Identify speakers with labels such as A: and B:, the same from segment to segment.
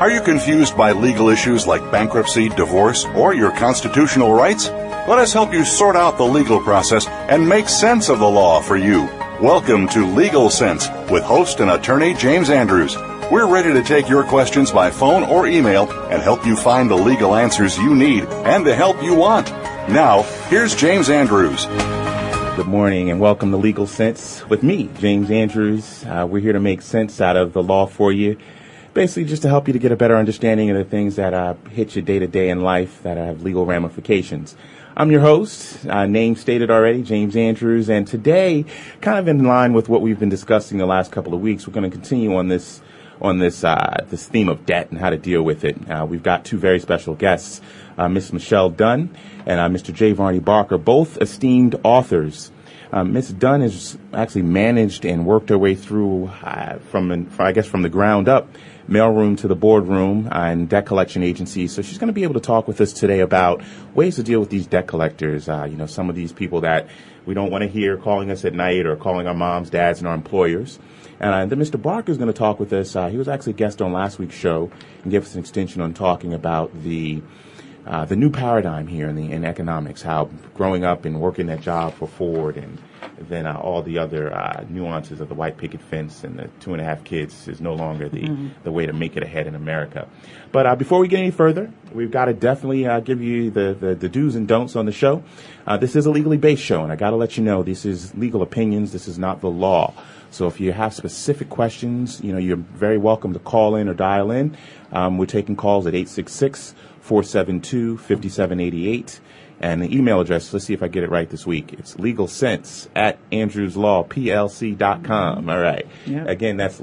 A: Are you confused by legal issues like bankruptcy, divorce, or your constitutional rights? Let us help you sort out the legal process and make sense of the law for you. Welcome to Legal Sense with host and attorney James Andrews. We're ready to take your questions by phone or email and help you find the legal answers you need and the help you want. Now, here's James Andrews.
B: Good morning and welcome to Legal Sense with me, James Andrews. We're here to make sense out of the law for you. Basically, just to help you to get a better understanding of the things that hit you day to day in life that have legal ramifications. I'm your host, name stated already, James Andrews, and today, kind of in line with what we've been discussing the last couple of weeks, we're going to continue on this theme of debt and how to deal with it. We've got two very special guests, Miss Michelle Dunn and Mr. J. Varney Barker, both esteemed authors. Miss Dunn has actually managed and worked her way through from the ground up, mailroom to the boardroom and debt collection agencies. So she's going to be able to talk with us today about ways to deal with these debt collectors. Some of these people that we don't want to hear calling us at night or calling our moms, dads, and our employers. And then Mr. Barker is going to talk with us. He was actually a guest on last week's show and give us an extension on talking about the new paradigm here in economics, how growing up and working that job for Ford and then all the other nuances of the white picket fence and the 2.5 kids is no longer the way to make it ahead in America. But before we get any further, we've got to definitely give you the do's and don'ts on the show. This is a legally based show, and I got to let you know this is legal opinions. This is not the law. So if you have specific questions, you're very welcome to call in or dial in. We're taking calls at 866-472-5788. And the email address, let's see if I get it right this week. It's legalsense@andrewslawplc.com. All right. Yep. Again, that's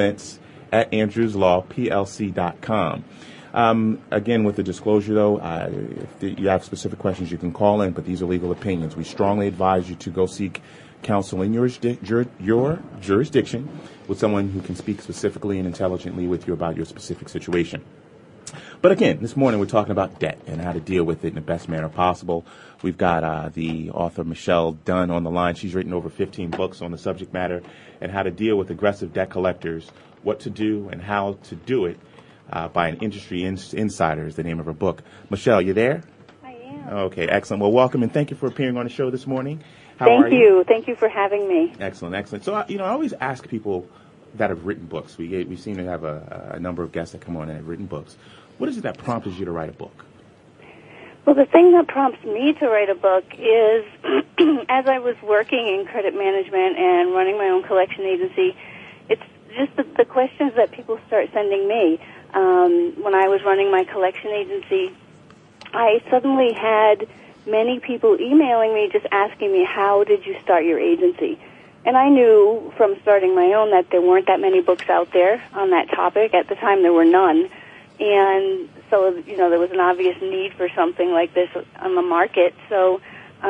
B: legalsense@andrewslawplc.com. Again, with the disclosure, though, if you have specific questions, you can call in, but these are legal opinions. We strongly advise you to go seek counsel in your jurisdiction with someone who can speak specifically and intelligently with you about your specific situation. But again, this morning we're talking about debt and how to deal with it in the best manner possible. We've got the author Michelle Dunn on the line. She's written over 15 books on the subject matter and how to deal with aggressive debt collectors, what to do and how to do it by an industry insider is the name of her book. Michelle, you there?
C: I am.
B: Okay, excellent. Well, welcome and thank you for appearing on the show this morning.
C: Thank you. Thank you for having me.
B: Excellent. So, I always ask people that have written books. We seem to have a number of guests that come on and have written books. What is it that prompted you to write a book?
C: Well, the thing that prompts me to write a book is as I was working in credit management and running my own collection agency, it's just the questions that people start sending me. When I was running my collection agency, I suddenly had many people emailing me just asking me, how did you start your agency? And I knew from starting my own that there weren't that many books out there on that topic. At the time, there were none. And so, there was an obvious need for something like this on the market. So,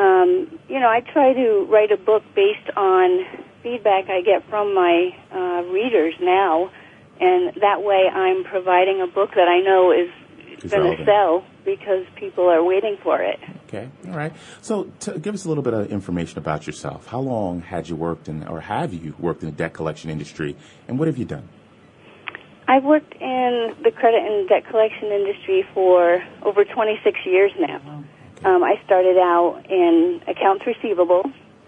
C: I try to write a book based on feedback I get from my readers now. And that way I'm providing a book that I know is going to sell because people are waiting for it.
B: Okay, all right. So give us a little bit of information about yourself. How long have you worked in the debt collection industry, and what have you done?
C: I've worked in the credit and debt collection industry for over 26 years now. Okay. I started out in accounts receivable,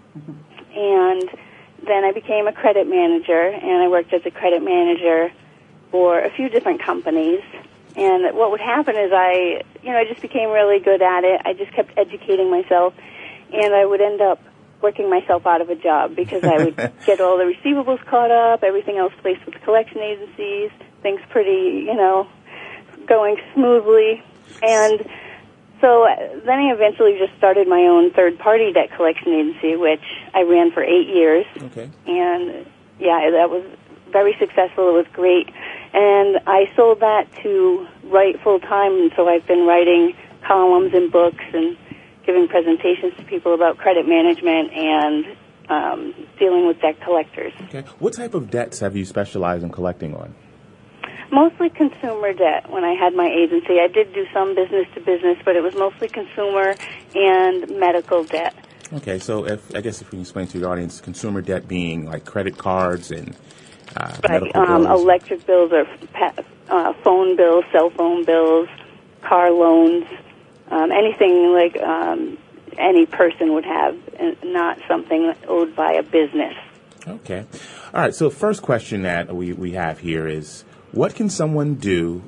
C: and then I became a credit manager, and I worked as a credit manager for a few different companies. And what would happen is I just became really good at it. I just kept educating myself, and I would end up working myself out of a job because I would get all the receivables caught up, everything else placed with collection agencies, things pretty, going smoothly. And so then I eventually just started my own third-party debt collection agency, which I ran for 8 years.
B: Okay.
C: And, that was very successful. It was great. And I sold that to write full-time, and so I've been writing columns and books and giving presentations to people about credit management and dealing with debt collectors.
B: Okay. What type of debts have you specialized in collecting on?
C: Mostly consumer debt when I had my agency. I did do some business-to-business, but it was mostly consumer and medical debt.
B: Okay, so if we can explain to the audience, consumer debt being like credit cards and medical bills.
C: Electric bills or phone bills, cell phone bills, car loans, anything like any person would have, and not something owed by a business.
B: Okay. All right. So first question that we have here is, what can someone who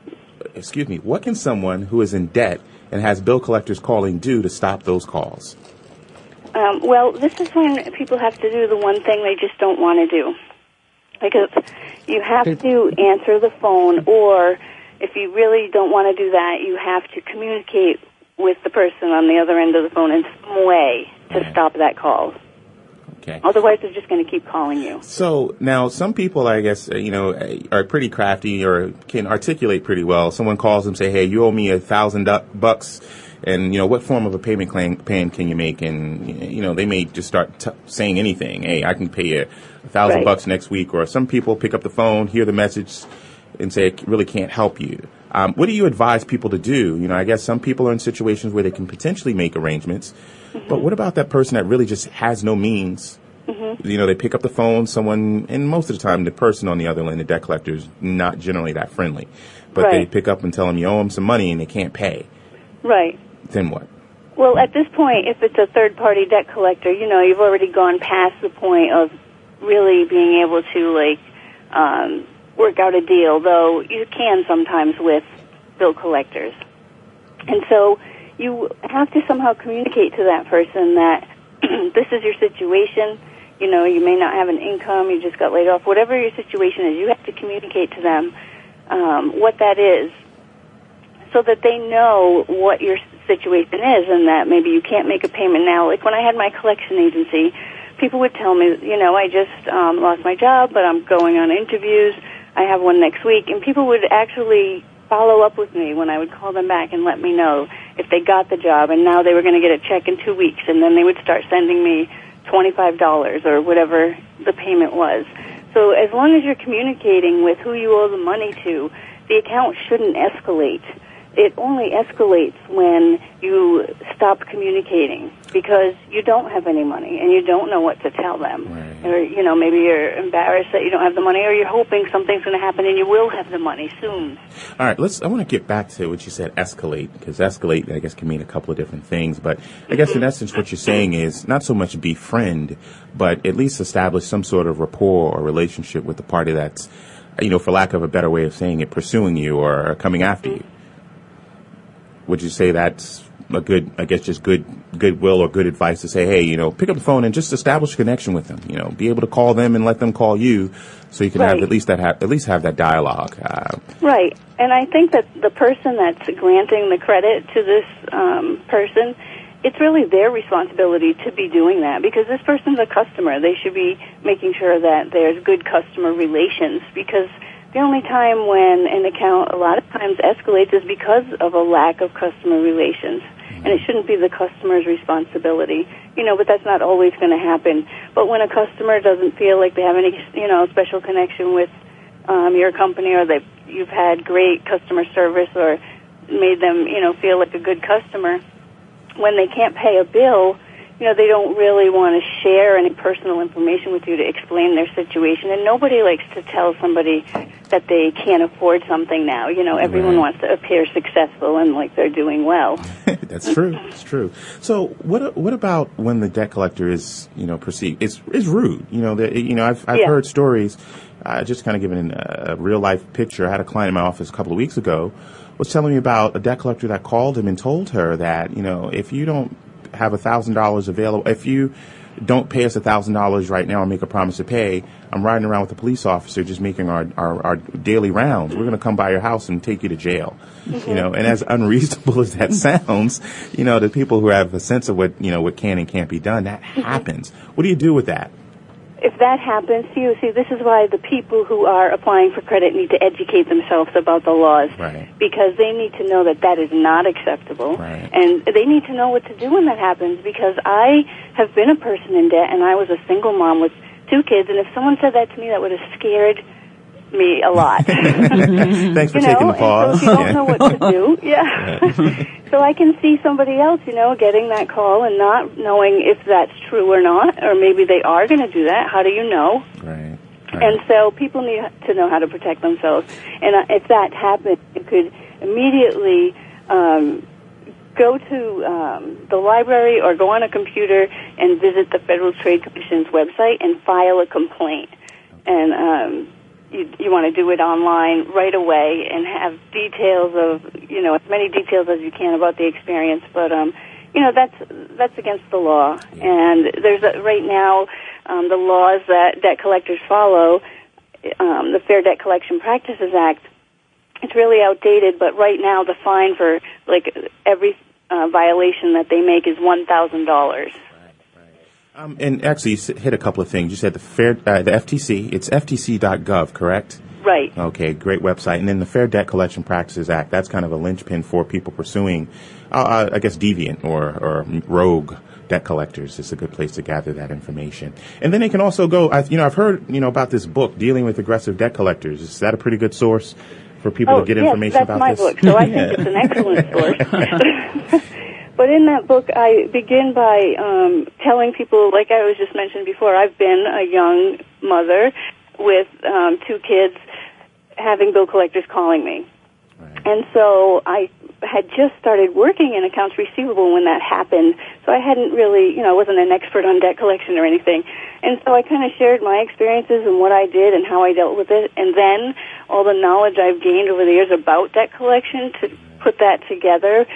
B: is in debt and has bill collectors calling do to stop those calls?
C: Well, this is when people have to do the one thing they just don't want to do. Because you have to answer the phone, or if you really don't want to do that, you have to communicate with the person on the other end of the phone in some way to stop that call.
B: Okay.
C: Otherwise, they're just going to keep calling you.
B: So now some people, I guess, are pretty crafty or can articulate pretty well. Someone calls them, say, hey, you owe me $1,000, and, what form of a payment plan can you make? And, they may just start saying anything. Hey, I can pay you $1,000 next week. Or some people pick up the phone, hear the message, and say, I really can't help you. What do you advise people to do? I guess some people are in situations where they can potentially make arrangements. Mm-hmm. But what about that person that really just has no means? Mm-hmm. They pick up the phone, and most of the time the person on the other end, the debt collector, is not generally that friendly. But they pick up and tell them you owe them some money and they can't pay. Right. Then what?
C: Well, at this point, if it's a third-party debt collector, you've already gone past the point of really being able to, work out a deal, though you can sometimes with bill collectors. And so you have to somehow communicate to that person that this is your situation. You may not have an income, you just got laid off. Whatever your situation is, you have to communicate to them what that is so that they know what your situation is and that maybe you can't make a payment now. Like when I had my collection agency, people would tell me, I just lost my job, but I'm going on interviews. I have one next week. And people would actually follow up with me when I would call them back and let me know if they got the job, and now they were going to get a check in 2 weeks, and then they would start sending me $25 or whatever the payment was. So as long as you're communicating with who you owe the money to, the account shouldn't escalate. It only escalates when you stop communicating because you don't have any money and you don't know what to tell them. Right. Or, maybe you're embarrassed that you don't have the money, or you're hoping something's going to happen and you will have the money soon.
B: All right, I want to get back to what you said, escalate, because escalate, I guess, can mean a couple of different things. But I guess in essence what you're saying is not so much befriend, but at least establish some sort of rapport or relationship with the party that's, for lack of a better way of saying it, pursuing you or coming after you. Would you say that's a good, just goodwill or good advice to say, hey, pick up the phone and just establish a connection with them, be able to call them and let them call you so you can have at least have that dialogue.
C: Right. And I think that the person that's granting the credit to this person, it's really their responsibility to be doing that because this person's a customer. They should be making sure that there's good customer relations because the only time when an account a lot of times escalates is because of a lack of customer relations. And it shouldn't be the customer's responsibility, but that's not always going to happen. But when a customer doesn't feel like they have any, special connection with your company or that you've had great customer service or made them, feel like a good customer, when they can't pay a bill, they don't really want to share any personal information with you to explain their situation. And nobody likes to tell somebody that they can't afford something now. Everyone wants to appear successful and like they're doing well.
B: That's true. It's true. So what about when the debt collector is, perceived is rude? I've heard stories. Just kind of giving a real life picture. I had a client in my office a couple of weeks ago was telling me about a debt collector that called him and told her that, if you don't have $1,000 available, if you don't pay us $1,000 right now and make a promise to pay, I'm riding around with a police officer just making our daily rounds. We're going to come by your house and take you to jail. Mm-hmm. And as unreasonable as that sounds, the people who have a sense of what can and can't be done, that happens. What do you do with that?
C: If that happens to you, this is why the people who are applying for credit need to educate themselves about the laws.
B: Right.
C: Because they need to know that that is not acceptable.
B: Right.
C: And they need to know what to do when that happens because I have been a person in debt and I was a single mom with 2 kids, and if someone said that to me, that would have scared me a lot.
B: Thanks for taking the pause.
C: And so if you don't know what to do, so I can see somebody else, getting that call and not knowing if that's true or not, or maybe they are going to do that. How do you know?
B: Right. Right.
C: And so people need to know how to protect themselves. And if that happened, you could immediately go to the library or go on a computer and visit the Federal Trade Commission's website and file a complaint. And you want to do it online right away and have details of, as many details as you can about the experience. But, that's against the law. And there's right now the laws that debt collectors follow, the Fair Debt Collection Practices Act. It's really outdated, but right now the fine for every violation that they make is $1,000.
B: And actually, you hit a couple of things. You said the FTC. It's ftc.gov, correct?
C: Right.
B: Okay, great website. And then the Fair Debt Collection Practices Act. That's kind of a linchpin for people pursuing, I guess, deviant or rogue debt collectors. It's a good place to gather that information. And then they can also go. I've heard about this book, Dealing with Aggressive Debt Collectors. Is that a pretty good source for people to get information about this?
C: Oh, yes, that's my book. So I think it's an excellent source. But in that book, I begin by telling people, like I was just mentioned before, I've been a young mother with 2 kids having bill collectors calling me. Right. And so I had just started working in accounts receivable when that happened, so I hadn't really, I wasn't an expert on debt collection or anything. And so I kind of shared my experiences and what I did and how I dealt with it, and then all the knowledge I've gained over the years about debt collection to put that together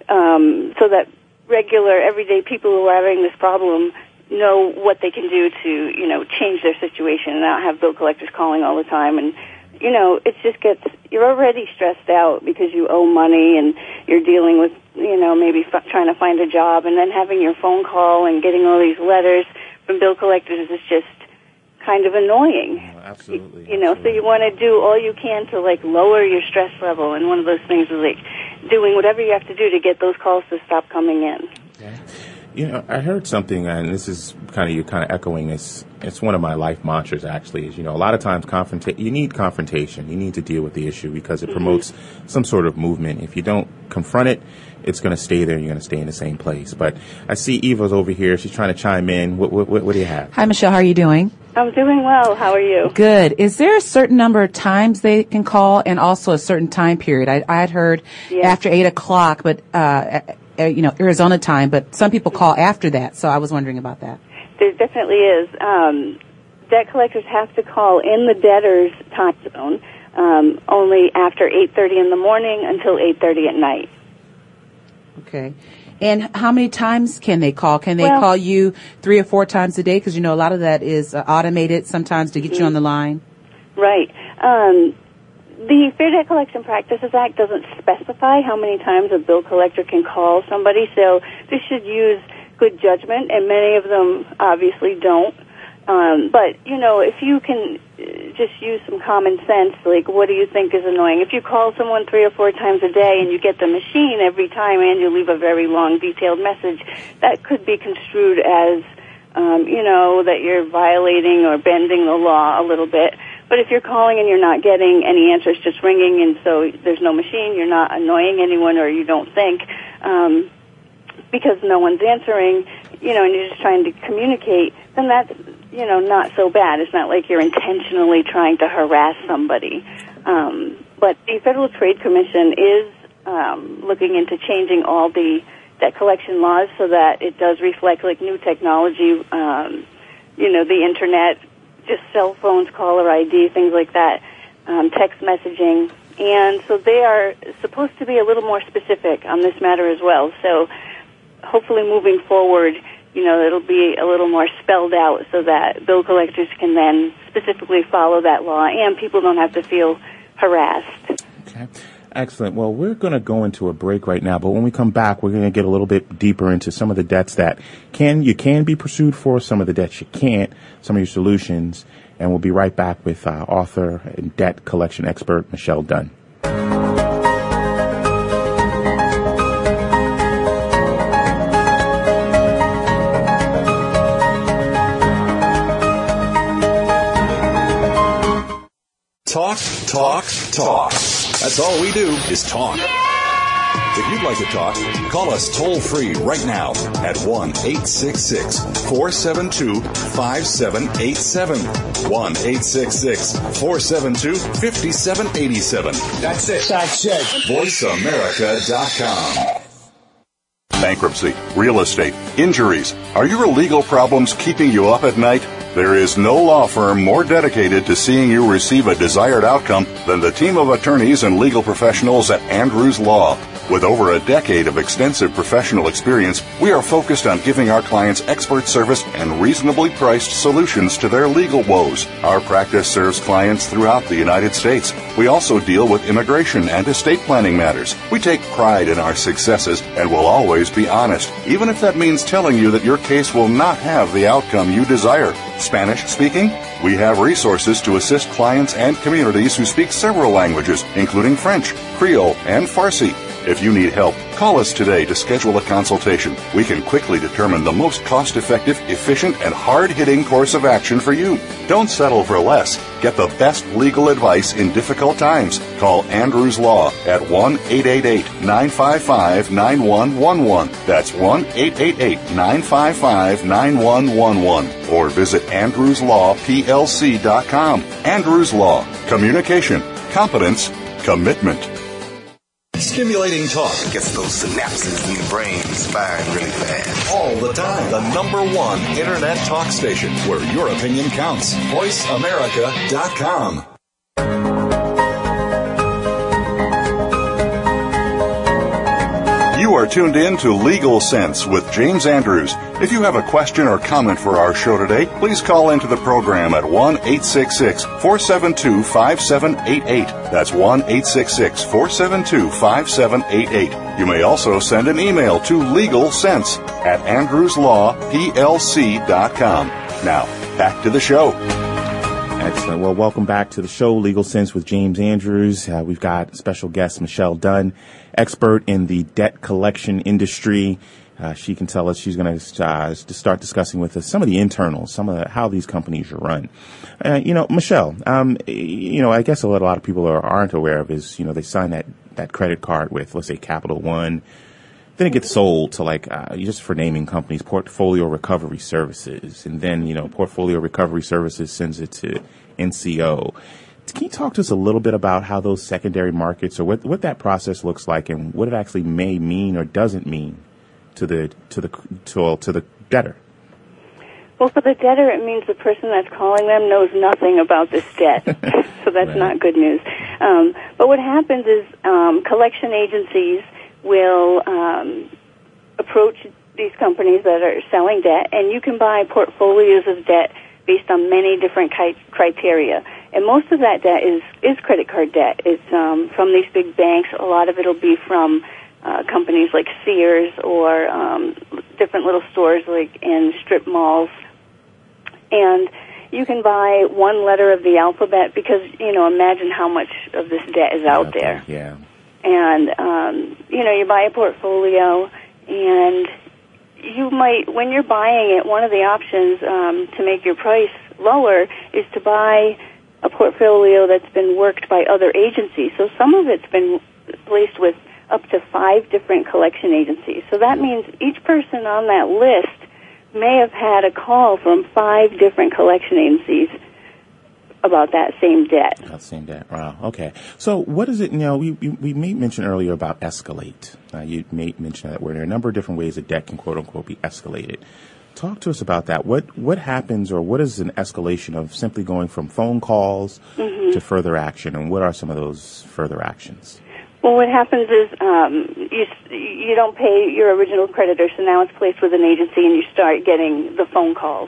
C: so that regular, everyday people who are having this problem know what they can do to, change their situation and not have bill collectors calling all the time. And, it just you're already stressed out because you owe money and you're dealing with, maybe trying to find a job, and then having your phone call and getting all these letters from bill collectors is just kind of annoying.
B: Oh, absolutely.
C: So you want to do all you can to lower your stress level, and one of those things is doing whatever you have to do to get those calls to stop coming in.
B: Okay. I heard something, and this is you're echoing this. It's one of my life mantras, actually, is, a lot of times you need confrontation. You need to deal with the issue because it promotes some sort of movement. If you don't confront it, it's going to stay there, and you're going to stay in the same place. But I see Eva's over here. She's trying to chime in. What do you have?
D: Hi, Michelle. How are you doing?
C: I'm doing well. How are you?
D: Good. Is there a certain number of times they can call, and also a certain time period? I had heard after 8 o'clock, but Arizona time, but some people call after that, so I was wondering about that.
C: There definitely is. Debt collectors have to call in the debtor's time zone only after 8:30 in the morning until 8:30 at night.
D: Okay. And how many times can they call? Can they call you 3 or 4 times a day? Because, a lot of that is automated sometimes to get you on the line. Right.
C: The Fair Debt Collection Practices Act doesn't specify how many times a bill collector can call somebody, so they should use good judgment, and many of them obviously don't. But, if you can just use some common sense, what do you think is annoying? If you call someone 3 or 4 times a day and you get the machine every time and you leave a very long, detailed message, that could be construed as, that you're violating or bending the law a little bit. But if you're calling and you're not getting any answers, just ringing, and so there's no machine, you're not annoying anyone, or you don't think, because no one's answering, and you're just trying to communicate, then that's, not so bad. It's not like you're intentionally trying to harass somebody. But the Federal Trade Commission is looking into changing all the debt collection laws so that it does reflect new technology, the internet, just cell phones, caller ID, things like that, text messaging. And so they are supposed to be a little more specific on this matter as well. So hopefully moving forward, it'll be a little more spelled out so that bill collectors can then specifically follow that law and people don't have to feel harassed.
B: Okay. Excellent. Well, we're going to go into a break right now, but when we come back, we're going to get a little bit deeper into some of the debts that you can be pursued for, some of the debts you can't, some of your solutions, and we'll be right back with author and debt collection expert Michelle Dunn.
E: Talk. That's all we do is talk.
A: If you'd like to talk, call us toll-free right now at 1-866-472-5787. 1-866-472-5787. That's it. VoiceAmerica.com. Bankruptcy, real estate, injuries. Are your legal problems keeping you up at night? There is no law firm more dedicated to seeing you receive a desired outcome than the team of attorneys and legal professionals at Andrews Law. With over a decade of extensive professional experience, we are focused on giving our clients expert service and reasonably priced solutions to their legal woes. Our practice serves clients throughout the United States. We also deal with immigration and estate planning matters. We take pride in our successes and will always be honest, even if that means telling you that your case will not have the outcome you desire. Spanish speaking? We have resources to assist clients and communities who speak several languages, including French, Creole, and Farsi. If you need help, call us today to schedule a consultation. We can quickly determine the most cost-effective, efficient, and hard-hitting course of action for you. Don't settle for less. Get the best legal advice in difficult times. Call Andrews Law at 1-888-955-9111. That's 1-888-955-9111. Or visit AndrewsLawPLC.com. Andrews Law. Communication. Competence. Commitment. Stimulating talk
E: gets those synapses in the brain firing really fast.
A: All the time. The #1 Internet talk station where your opinion counts. VoiceAmerica.com. You are tuned in to Legal Sense with James Andrews. If you have a question or comment for our show today, please call into the program at 1-866-472-5788. That's 1-866-472-5788. You may also send an email to legalsense@AndrewsLawPLC.com. Now, back to the show.
B: Excellent. Well, welcome back to the show, Legal Sense with James Andrews. We've got special guest Michelle Dunn, expert in the debt collection industry. She can tell us, she's going to start discussing with us some of the internals, some of how these companies are run. Michelle, I guess what a lot of people aren't aware of is, they sign that credit card with, let's say, Capital One. Then it gets sold to just for naming companies, Portfolio Recovery Services. And then, Portfolio Recovery Services sends it to NCO. Can you talk to us a little bit about how those secondary markets, or what that process looks like, and what it actually may mean or doesn't mean to the debtor?
C: Well, for the debtor, it means the person that's calling them knows nothing about this debt. So that's
B: Right.
C: not good news. But what happens is collection agencies will approach these companies that are selling debt, and you can buy portfolios of debt based on many different criteria. And most of that debt is credit card debt. It's from these big banks. A lot of it will be from companies like Sears or different little stores like in strip malls. And you can buy one letter of the alphabet because, imagine how much of this debt is out there.
B: Yeah.
C: And, you buy a portfolio, and you might, when you're buying it, one of the options to make your price lower is to buy a portfolio that's been worked by other agencies. So some of it's been placed with up to 5 different collection agencies. So that means each person on that list may have had a call from 5 different collection agencies about that same debt.
B: That same debt. Wow. Okay. So what is it? We made mention earlier about escalate. You made mention that there are a number of different ways that debt can quote unquote be escalated. Talk to us about that. What happens, or what is an escalation of simply going from phone calls to further action, and what are some of those further actions?
C: Well, what happens is you don't pay your original creditor, so now it's placed with an agency, and you start getting the phone calls.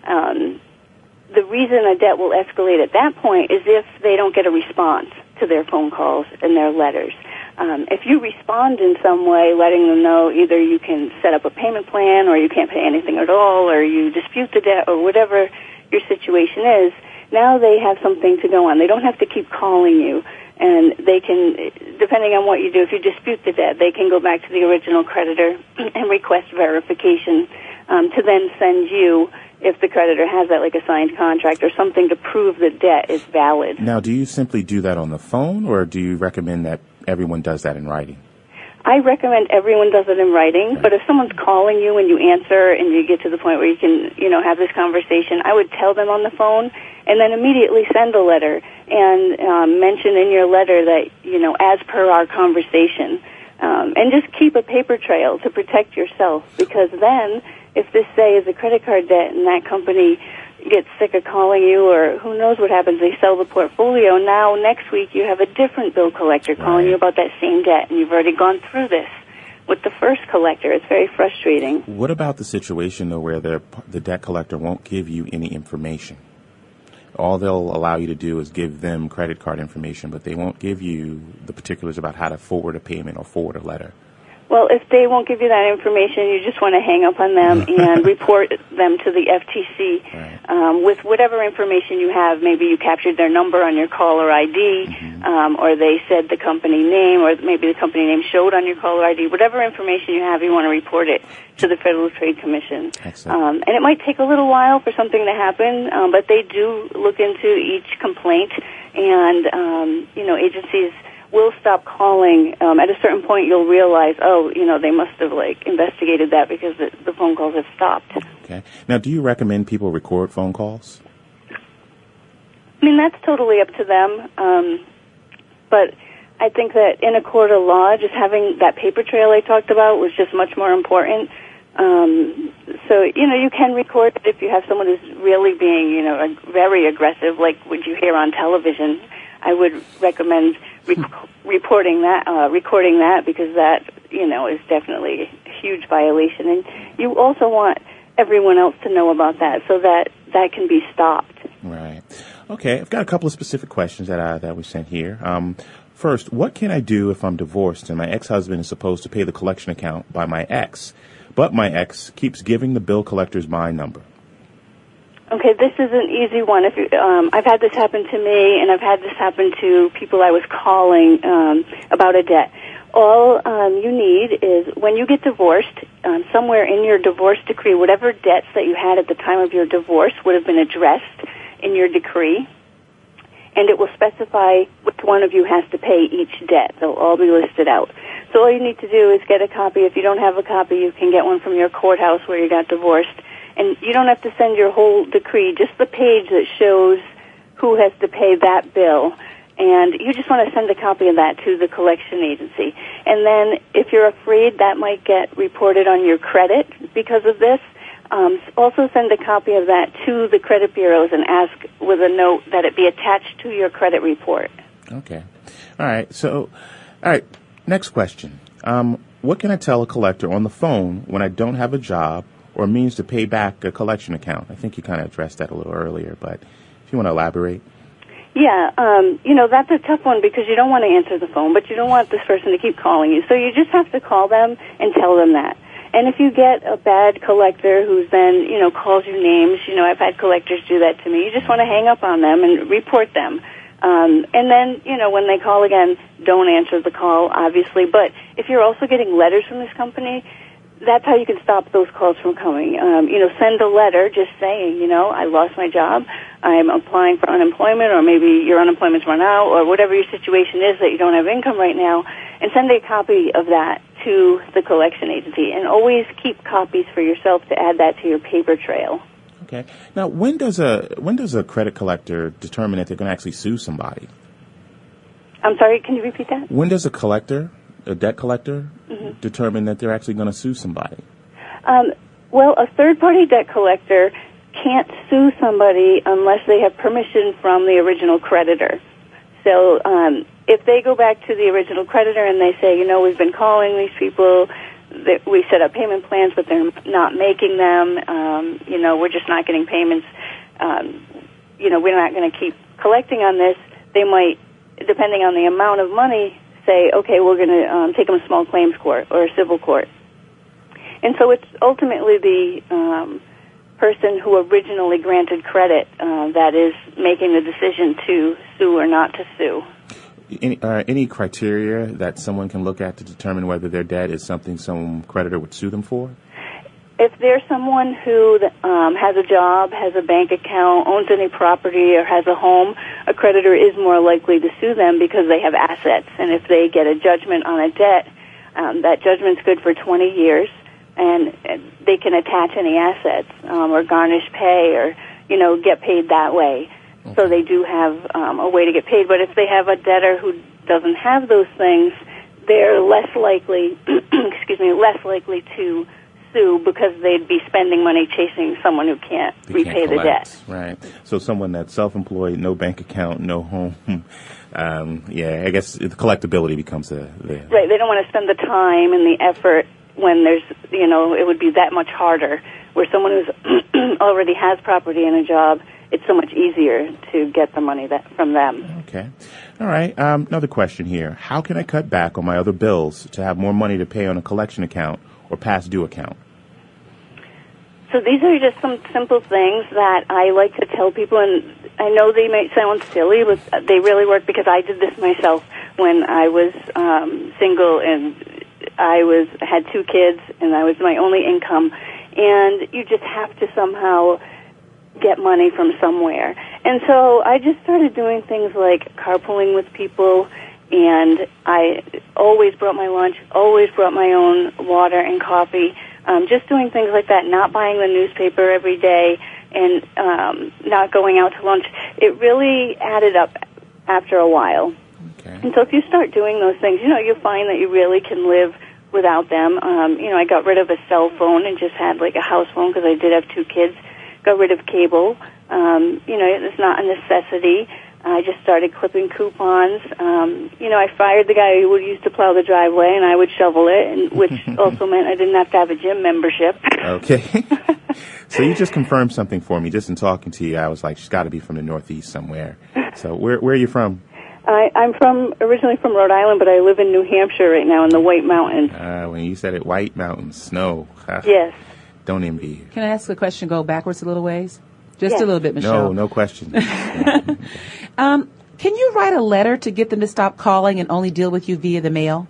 C: The reason a debt will escalate at that point is if they don't get a response to their phone calls and their letters. If you respond in some way, letting them know either you can set up a payment plan or you can't pay anything at all, or you dispute the debt, or whatever your situation is, now they have something to go on. They don't have to keep calling you. And they can, depending on what you do, if you dispute the debt, they can go back to the original creditor and request verification to then send you, if the creditor has that, like a signed contract or something to prove the debt is valid.
B: Now, do you simply do that on the phone, or do you recommend that everyone does that in writing?
C: I recommend everyone does it in writing, but if someone's calling you and you answer and you get to the point where you can, have this conversation, I would tell them on the phone and then immediately send a letter and mention in your letter that, as per our conversation, and just keep a paper trail to protect yourself, because then if this, say, is a credit card debt and that company gets sick of calling you, or who knows what happens, they sell the portfolio, now next week you have a different bill collector calling you about that same debt, and you've already gone through this with the first collector. It's very frustrating.
B: What about the situation, though, where the debt collector won't give you any information? All they'll allow you to do is give them credit card information, but they won't give you the particulars about how to forward a payment or forward a letter.
C: Well, if they won't give you that information, you just want to hang up on them and report them to the FTC with whatever information you have. Maybe you captured their number on your caller ID, or they said the company name, or maybe the company name showed on your caller ID. Whatever information you have, you want to report it to the Federal Trade Commission. And it might take a little while for something to happen, but they do look into each complaint, and, agencies will stop calling. At a certain point, you'll realize, they must have, investigated that because the phone calls have stopped.
B: Okay. Now, do you recommend people record phone calls?
C: I mean, that's totally up to them. But I think that in a court of law, just having that paper trail I talked about was just much more important. So, you can record it if you have someone who's really being, very aggressive, like what you hear on television. I would recommend recording that, because that, is definitely a huge violation. And you also want everyone else to know about that so that can be stopped.
B: Right. Okay. I've got a couple of specific questions that we sent here. First, what can I do if I'm divorced and my ex-husband is supposed to pay the collection account by my ex, but my ex keeps giving the bill collectors my number?
C: Okay, this is an easy one. I've had this happen to me, and I've had this happen to people I was calling about a debt. All you need is, when you get divorced, somewhere in your divorce decree, whatever debts that you had at the time of your divorce would have been addressed in your decree, and it will specify which one of you has to pay each debt. They'll all be listed out. So all you need to do is get a copy. If you don't have a copy, you can get one from your courthouse where you got divorced. And you don't have to send your whole decree, just the page that shows who has to pay that bill. And you just want to send a copy of that to the collection agency. And then if you're afraid that might get reported on your credit because of this, also send a copy of that to the credit bureaus and ask with a note that it be attached to your credit report.
B: Okay. All right. Next question. What can I tell a collector on the phone when I don't have a job or means to pay back a collection account? I think you kind of addressed that a little earlier, but if you want to elaborate.
C: Yeah, that's a tough one because you don't want to answer the phone, but you don't want this person to keep calling you. So you just have to call them and tell them that. And if you get a bad collector who's then, calls you names, I've had collectors do that to me, you just want to hang up on them and report them. And then, when they call again, don't answer the call, obviously. But if you're also getting letters from this company, that's how you can stop those calls from coming. Send a letter just saying, I lost my job, I'm applying for unemployment, or maybe your unemployment's run out, or whatever your situation is that you don't have income right now, and send a copy of that to the collection agency. And always keep copies for yourself to add that to your paper trail.
B: Okay. Now, when does a credit collector determine that they're going to actually sue somebody?
C: I'm sorry, can you repeat that?
B: When does a debt collector, determine that they're actually going to sue somebody?
C: Well, a third-party debt collector can't sue somebody unless they have permission from the original creditor. So if they go back to the original creditor and they say, we've been calling these people, we set up payment plans, but they're not making them, we're just not getting payments, we're not going to keep collecting on this, they might, depending on the amount of money, say, okay, we're going to take them a small claims court or a civil court. And so it's ultimately the person who originally granted credit that is making the decision to sue or not to sue.
B: Any criteria that someone can look at to determine whether their debt is something some creditor would sue them for?
C: If there's someone who has a job, has a bank account, owns any property, or has a home, a creditor is more likely to sue them because they have assets. And if they get a judgment on a debt, That judgment's good for 20 years, and they can attach any assets or garnish pay or, get paid that way. Okay. So they do have a way to get paid. But if they have a debtor who doesn't have those things, they're less likely, less likely to sue because they'd be spending money chasing someone who can't repay the debt.
B: Right. So someone that's self-employed, no bank account, no home. I guess the collectability becomes right.
C: They don't want to spend the time and the effort when there's, it would be that much harder. Where someone who's already has property and a job, it's so much easier to get the money from them.
B: Okay. All right. Another question here. How can I cut back on my other bills to have more money to pay on a collection account or past due account?
C: So these are just some simple things that I like to tell people, and I know they may sound silly, but they really work because I did this myself when I was single and I had 2 kids and I was my only income, and you just have to somehow get money from somewhere. And so I just started doing things like carpooling with people, and I always brought my lunch, always brought my own water and coffee, just doing things like that, not buying the newspaper every day, and not going out to lunch. It really added up after a while. Okay. And so if you start doing those things, you find that you really can live without them. I got rid of a cell phone and just had like a house phone because I did have 2 kids. Got rid of cable. It's not a necessity. I just started clipping coupons. I fired the guy who used to plow the driveway, and I would shovel it, which also meant I didn't have to have a gym membership.
B: Okay. So you just confirmed something for me. Just in talking to you, I was like, she's got to be from the Northeast somewhere. So where are you from?
C: I'm originally from Rhode Island, but I live in New Hampshire right now in the White Mountains.
B: When you said it, White Mountains, snow.
C: Yes.
B: Don't envy you.
D: Can I ask a question? Go backwards a little ways? Just a little bit, Michelle.
B: No question.
D: Can you write a letter to get them to stop calling and only deal with you via the mail?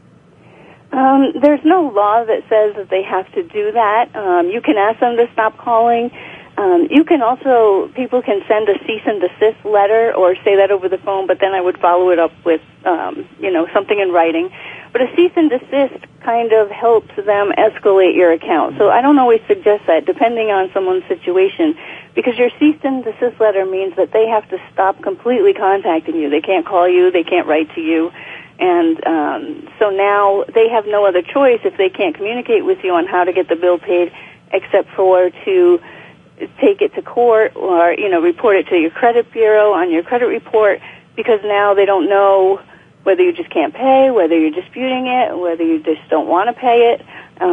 C: There's no law that says that they have to do that. You can ask them to stop calling. You can also, people can send a cease and desist letter or say that over the phone, but then I would follow it up with, something in writing. But a cease and desist kind of helps them escalate your account. So I don't always suggest that, depending on someone's situation, because your cease and desist letter means that they have to stop completely contacting you. They can't call you, they can't write to you. And so now they have no other choice if they can't communicate with you on how to get the bill paid except for to take it to court or, report it to your credit bureau on your credit report, because now they don't know whether you just can't pay, whether you're disputing it, whether you just don't want to pay it.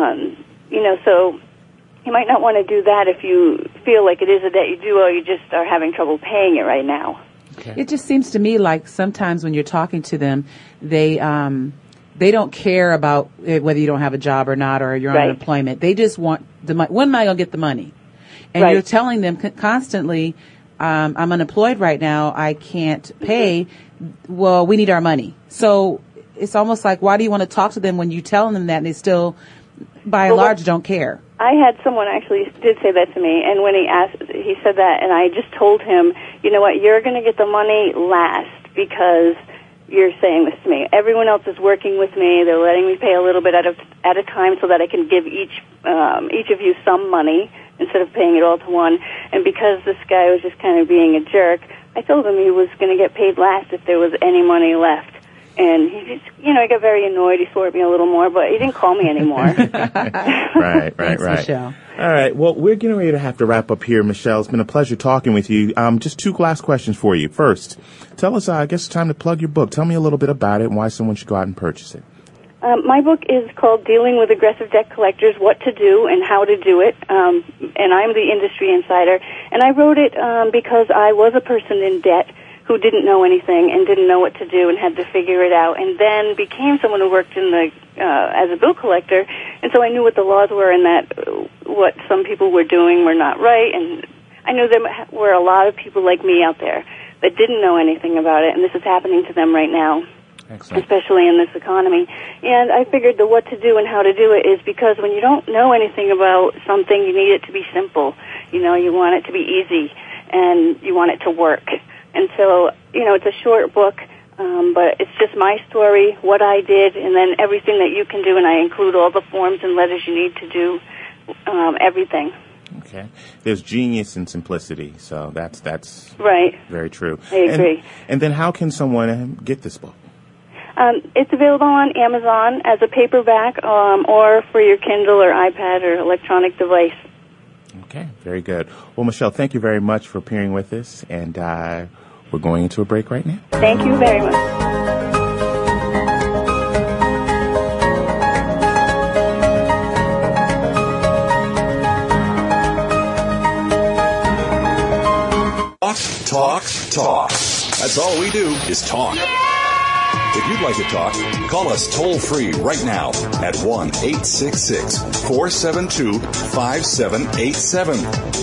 C: So you might not want to do that if you feel like it is a debt you do or you just are having trouble paying it right now.
D: Okay. It just seems to me like sometimes when you're talking to them, they don't care about whether you don't have a job or not or you're on unemployment. They just want the money. When am I going to get the money? And you're telling them constantly, I'm unemployed right now, I can't pay. Well, we need our money. So it's almost like, why do you want to talk to them when you tell them that and they still, by and large, don't care?
C: I had someone actually did say that to me, and when he said that, and I just told him, you know what, you're going to get the money last because you're saying this to me. Everyone else is working with me. They're letting me pay a little bit at a time so that I can give each of you some money instead of paying it all to one. And because this guy was just kind of being a jerk, I told him he was going to get paid last if there was any money left. And he just, he got very annoyed. He swore at me a little more, but he didn't call me anymore.
B: Right.
D: Thanks, Michelle.
B: All right. Well, we're getting ready to have to wrap up here, Michelle. It's been a pleasure talking with you. Just 2 last questions for you. First, tell us, I guess it's time to plug your book. Tell me a little bit about it and why someone should go out and purchase it.
C: My book is called Dealing with Aggressive Debt Collectors, What to Do and How to Do It, and I'm the industry insider. And I wrote it because I was a person in debt who didn't know anything and didn't know what to do and had to figure it out, and then became someone who worked in the as a bill collector, and so I knew what the laws were and that what some people were doing were not right, and I knew there were a lot of people like me out there that didn't know anything about it, and this is happening to them right now.
B: Excellent.
C: Especially in this economy. And I figured the what to do and how to do it is because when you don't know anything about something, you need it to be simple. You want it to be easy, and you want it to work. And so, it's a short book. But it's just my story, what I did, and then everything that you can do, and I include all the forms and letters you need to do, everything.
B: Okay. There's genius in simplicity, so that's
C: right.
B: Very true.
C: I agree.
B: And then how can someone get this book?
C: It's available on Amazon as a paperback or for your Kindle or iPad or electronic device.
B: Okay, very good. Well, Michelle, thank you very much for appearing with us, and we're going into a break right now.
C: Thank you very much.
A: Talk. That's all we do is talk. If you'd like to talk, call us toll-free right now at 1-866-472-5787.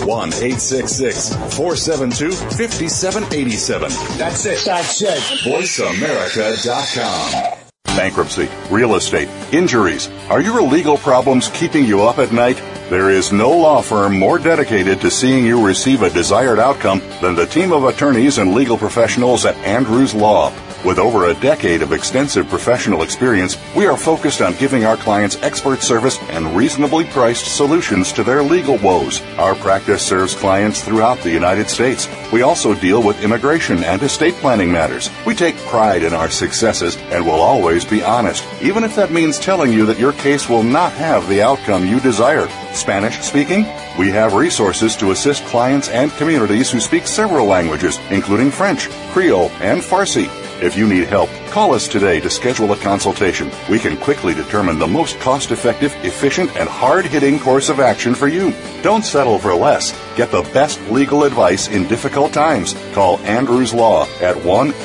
A: 1-866-472-5787.
F: That's it.
A: VoiceAmerica.com. Bankruptcy, real estate, injuries. Are your legal problems keeping you up at night? There is no law firm more dedicated to seeing you receive a desired outcome than the team of attorneys and legal professionals at Andrews Law. With over a decade of extensive professional experience, we are focused on giving our clients expert service and reasonably priced solutions to their legal woes. Our practice serves clients throughout the United States. We also deal with immigration and estate planning matters. We take pride in our successes and will always be honest, even if that means telling you that your case will not have the outcome you desire. Spanish speaking? We have resources to assist clients and communities who speak several languages, including French, Creole, and Farsi. If you need help, call us today to schedule a consultation. We can quickly determine the most cost-effective, efficient, and hard-hitting course of action for you. Don't settle for less. Get the best legal advice in difficult times. Call Andrews Law at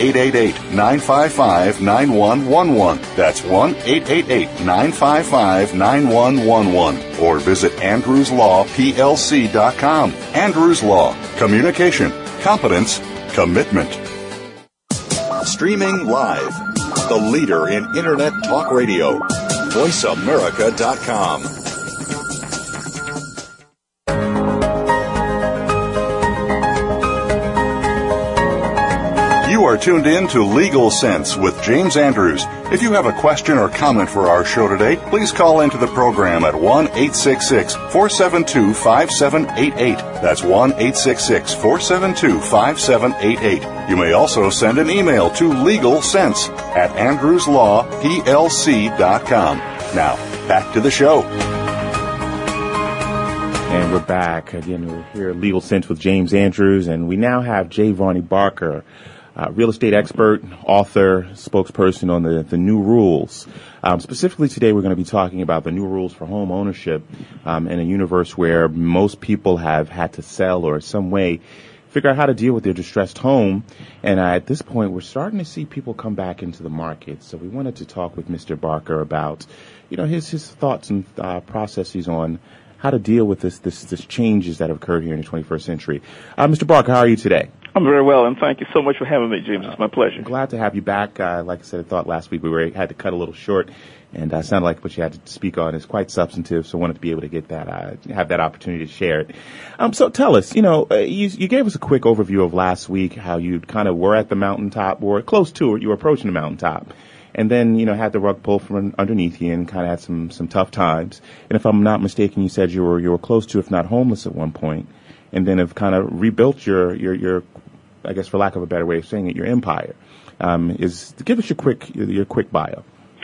A: 1-888-955-9111. That's 1-888-955-9111. Or visit AndrewsLawPLC.com. Andrews Law. Communication. Competence. Commitment. Streaming live. The leader in Internet talk radio. VoiceAmerica.com. You are tuned in to Legal Sense with James Andrews. If you have a question or comment for our show today, please call into the program at 1-866-472-5788. That's 1-866-472-5788. You may also send an email to legalsense@andrewslawplc.com. Now, back to the show.
B: And we're back. Again, we're here at Legal Sense with James Andrews, and we now have J. Vonnie Barker, real estate expert, author, spokesperson on the new rules. Specifically today, we're going to be talking about the new rules for home ownership in a universe where most people have had to sell or some way figure out how to deal with their distressed home. And at this point, we're starting to see people come back into the market. So we wanted to talk with Mr. Barker about, his thoughts and processes on how to deal with this changes that have occurred here in the 21st century. Mr. Barker, how are you today?
G: I'm very well, and thank you so much for having me, James. It's my pleasure.
B: Glad to have you back. Like I said, I thought last week we had to cut a little short, and it sounded like what you had to speak on is quite substantive, so I wanted to be able to get that, have that opportunity to share it. So tell us, you gave us a quick overview of last week, how you kind of were at the mountaintop, or close to it, you were approaching the mountaintop, and then, had the rug pulled from underneath you and kind of had some tough times. And if I'm not mistaken, you said you were close to, if not homeless at one point, and then have kind of rebuilt your I guess for lack of a better way of saying it, your empire. Give us your quick bio.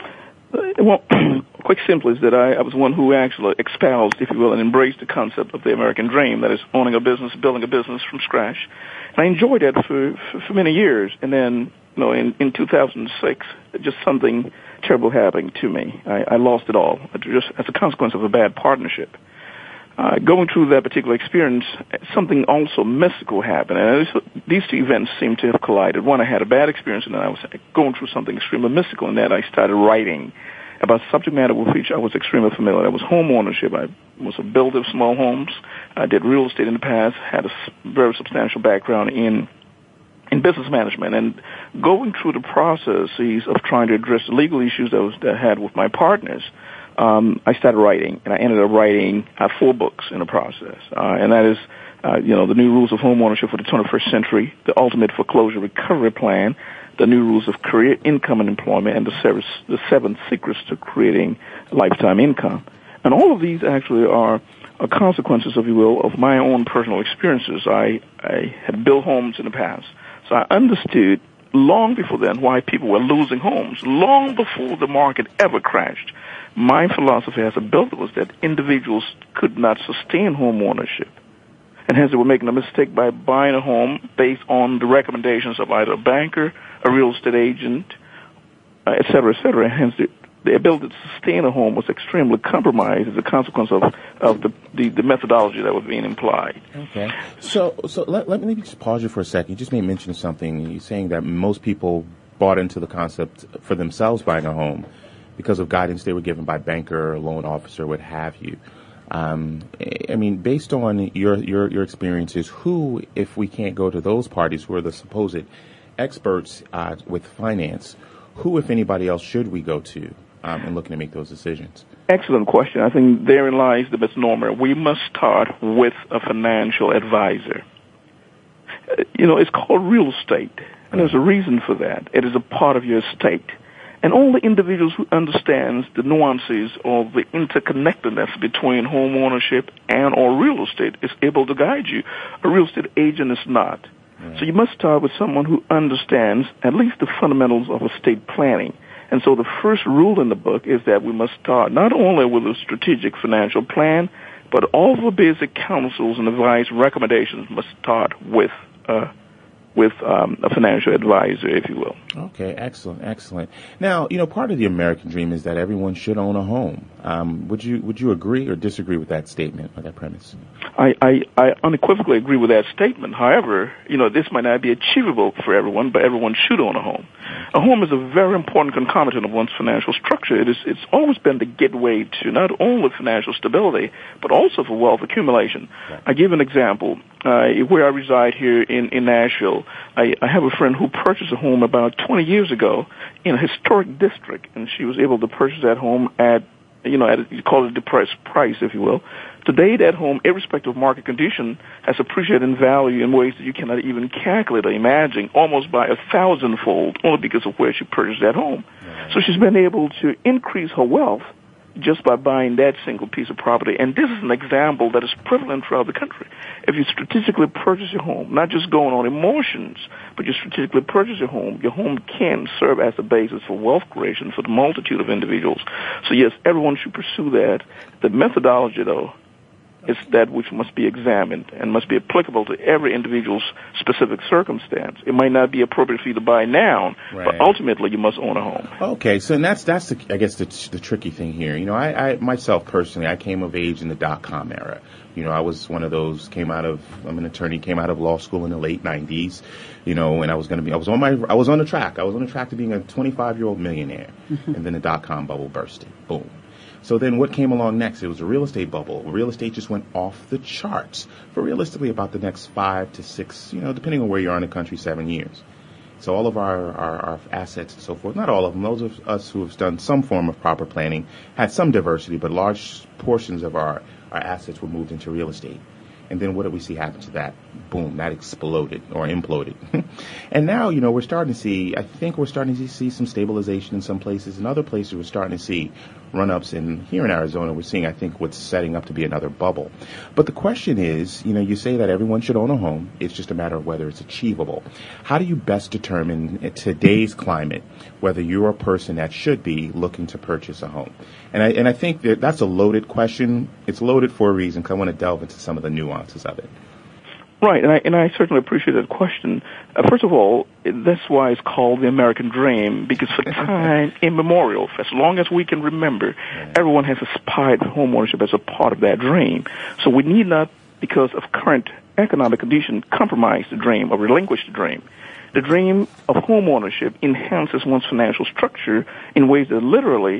G: Well, quick simple is that I was one who actually espoused, if you will, and embraced the concept of the American dream, that is owning a business, building a business from scratch. And I enjoyed that for many years. And then, in 2006, just something terrible happened to me. I lost it all, just as a consequence of a bad partnership. Going through that particular experience, something also mystical happened. And these two events seemed to have collided. One, I had a bad experience, and then I was going through something extremely mystical, and that I started writing about subject matter with which I was extremely familiar. That was home ownership. I was a builder of small homes. I did real estate in the past, had a very substantial background in business management. And going through the processes of trying to address the legal issues that I had with my partners, I started writing, and I ended up writing 4 books in the process. And that is, the new rules of home ownership for the 21st century, the ultimate foreclosure recovery plan, the new rules of career, income, and employment, and the 7 secrets to creating lifetime income. And all of these actually are consequences, if you will, of my own personal experiences. I had built homes in the past, so I understood long before then why people were losing homes, long before the market ever crashed. My philosophy as a builder was that individuals could not sustain home ownership, and hence they were making a mistake by buying a home based on the recommendations of either a banker, a real estate agent, et cetera, et cetera. Hence the ability to sustain a home was extremely compromised as a consequence of the methodology that was being implied.
B: Okay. So let me just pause you for a second. You just made mention of something. You're saying that most people bought into the concept for themselves buying a home because of guidance they were given by banker or loan officer, what have you. I mean, based on your experiences, who, if we can't go to those parties who are the supposed experts with finance, who, if anybody else, should we go to in looking to make those decisions?
G: Excellent question. I think therein lies the misnomer. We must start with a financial advisor. It's called real estate, and there's a reason for that. It is a part of your estate. And only individuals who understands the nuances of the interconnectedness between home ownership and or real estate is able to guide you. A real estate agent is not. So you must start with someone who understands at least the fundamentals of estate planning. And so the first rule in the book is that we must start not only with a strategic financial plan, but all the basic counsels and advice recommendations must start with a financial advisor, if you will.
B: Okay, excellent. Now, part of the American dream is that everyone should own a home. Would you agree or disagree with that statement or that premise?
G: I unequivocally agree with that statement. However, this might not be achievable for everyone, but everyone should own a home. A home is a very important concomitant of one's financial structure. It's always been the gateway to not only financial stability, but also for wealth accumulation. Right. I give an example. Where I reside here in Nashville, I have a friend who purchased a home about 20 years ago in a historic district, and she was able to purchase that home at you call it a depressed price, if you will. Today, that home, irrespective of market condition, has appreciated in value in ways that you cannot even calculate or imagine, almost by 1,000-fold, only because of where she purchased that home. Right. So she's been able to increase her wealth just by buying that single piece of property. And this is an example that is prevalent throughout the country. If you strategically purchase your home, not just going on emotions, but you strategically purchase your home can serve as the basis for wealth creation for the multitude of individuals. So yes, everyone should pursue that. The methodology, though, is that which must be examined and must be applicable to every individual's specific circumstance. It might not be appropriate for you to buy now, right, but ultimately you must own a home.
B: Okay, so that's the tricky thing here. I myself personally, I came of age in the .com era. I was one of those I'm an attorney, came out of law school in the late 90s, and I was on the track. I was on the track to being a 25-year-old millionaire. And then the .com bubble bursted. Boom. So then what came along next? It was a real estate bubble. Real estate just went off the charts for realistically about the next 5 to 6, depending on where you are in the country, 7 years. So all of our assets and so forth, not all of them, those of us who have done some form of proper planning, had some diversity, but large portions of our assets were moved into real estate. And then what did we see happen to that? Boom, that exploded or imploded. And now, we're starting to see some stabilization in some places. In other places, we're starting to see run-ups. And here in Arizona, we're seeing, I think, what's setting up to be another bubble. But the question is, you say that everyone should own a home. It's just a matter of whether it's achievable. How do you best determine in today's climate whether you're a person that should be looking to purchase a home? And I think that's a loaded question. It's loaded for a reason, because I want to delve into some of the nuances of it.
G: Right, and I certainly appreciate that question. First of all, that's why it's called the American Dream, because for time immemorial, for as long as we can remember, everyone has aspired to home ownership as a part of that dream. So we need not, because of current economic condition, compromise the dream or relinquish the dream. The dream of home ownership enhances one's financial structure in ways that literally,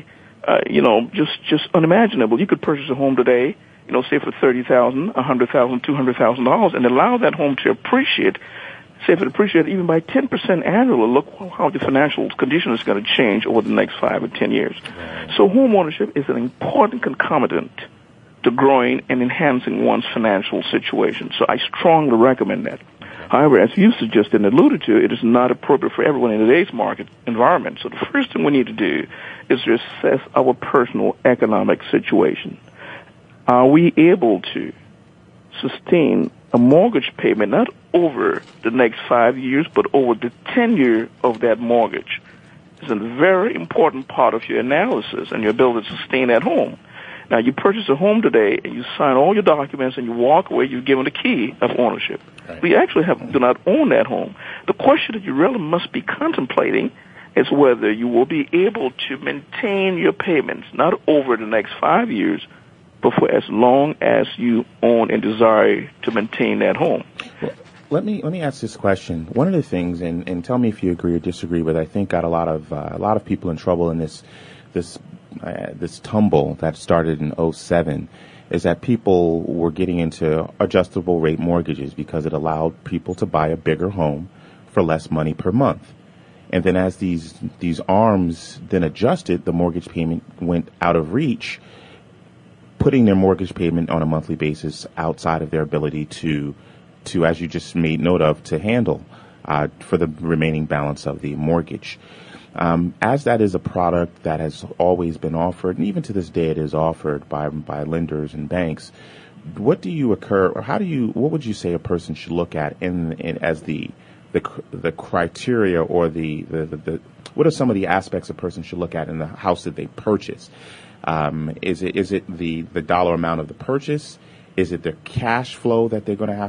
G: just unimaginable. You could purchase a home today, say for $30,000, $100,000, $200,000, and allow that home to appreciate. Say if it appreciates even by 10% annually, look how the financial condition is going to change over the next 5 or 10 years. Right. So home ownership is an important concomitant to growing and enhancing one's financial situation. So I strongly recommend that. However, as you suggested and alluded to, it is not appropriate for everyone in today's market environment. So the first thing we need to do is to assess our personal economic situation. Are we able to sustain a mortgage payment not over the next 5 years, but over the tenure of that mortgage? It's a very important part of your analysis and your ability to sustain that home. Now, you purchase a home today, and you sign all your documents, and you walk away, you're given the key of ownership.
B: Right.
G: We actually do not own that home. The question that you really must be contemplating is whether you will be able to maintain your payments, not over the next 5 years, but for as long as you own and desire to maintain that home.
B: Well, let me ask this question. One of the things, and tell me if you agree or disagree with, I think got a lot of people in trouble in this tumble that started in 2007, is that people were getting into adjustable rate mortgages because it allowed people to buy a bigger home for less money per month. And then as these arms then adjusted, the mortgage payment went out of reach, putting their mortgage payment on a monthly basis outside of their ability to as you just made note of, to handle for the remaining balance of the mortgage. As that is a product that has always been offered, and even to this day it is offered by lenders and banks, what would you say a person should look at as the criteria, or the what are some of the aspects a person should look at in the house that they purchase? Is it the dollar amount of the purchase? Is it the cash flow that they're going to have